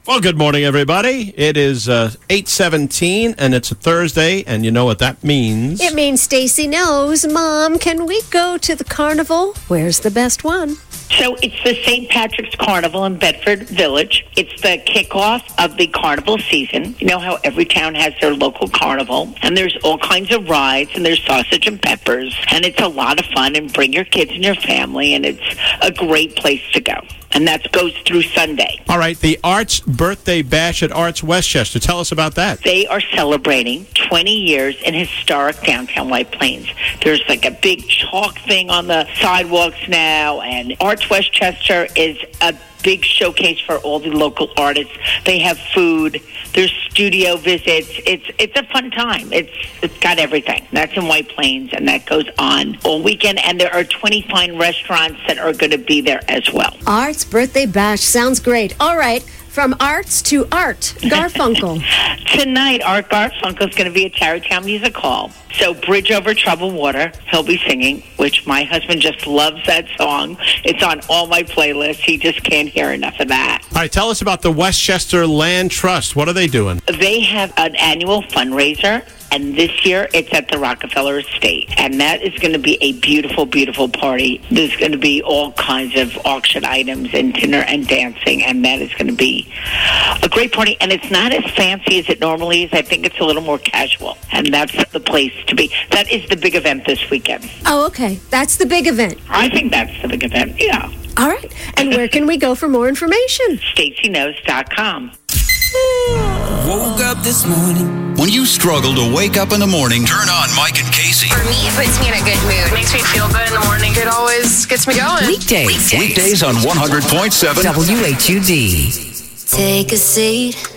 Well, good morning, everybody. It is 8:17, and it's a Thursday, and you know what that means. It means Stacy knows. Mom, can we go to the carnival? Where's the best one? So it's the St. Patrick's Carnival in Bedford Village. It's the kickoff of the carnival season. You know how every town has their local carnival, and there's all kinds of rides, and there's sausage and peppers, and it's a lot of fun, and bring your kids and your family, and it's a great place to go. And that goes through Sunday. All right, the Arts Birthday Bash at Arts Westchester. Tell us about that. They are celebrating 20 years in historic downtown White Plains. There's like a big chalk thing on the sidewalks now, and Arts Westchester is a big showcase for all the local artists. They have food. There's studio visits. It's a fun time. It's got everything. That's in White Plains, and that goes on all weekend. And there are 20 fine restaurants that are going to be there as well. Arts Birthday Bash sounds great. All right, from arts to Art Garfunkel. Tonight, Art Garfunkel is going to be at Tarrytown Music Hall. So Bridge Over Troubled Water, he'll be singing, which my husband just loves that song. It's on all my playlists. He just can't hear enough of that. All right, tell us about the Westchester Land Trust. What are they doing? They have an annual fundraiser, and this year it's at the Rockefeller Estate. And that is going to be a beautiful, beautiful party. There's going to be all kinds of auction items and dinner and dancing, and that is going to be a great party. And it's not as fancy as it normally is. I think it's a little more casual, and that's the place to be. That is the big event this weekend. Oh, okay. That's the big event. I think that's the big event, yeah. All right. And where can we go for more information? StacyKnows.com. Woke up this morning. When you struggle to wake up in the morning, turn on Mike and Casey. For me, it puts me in a good mood. Makes me feel good in the morning. It always gets me going. Weekdays on 100.7 WHUD. Take a seat.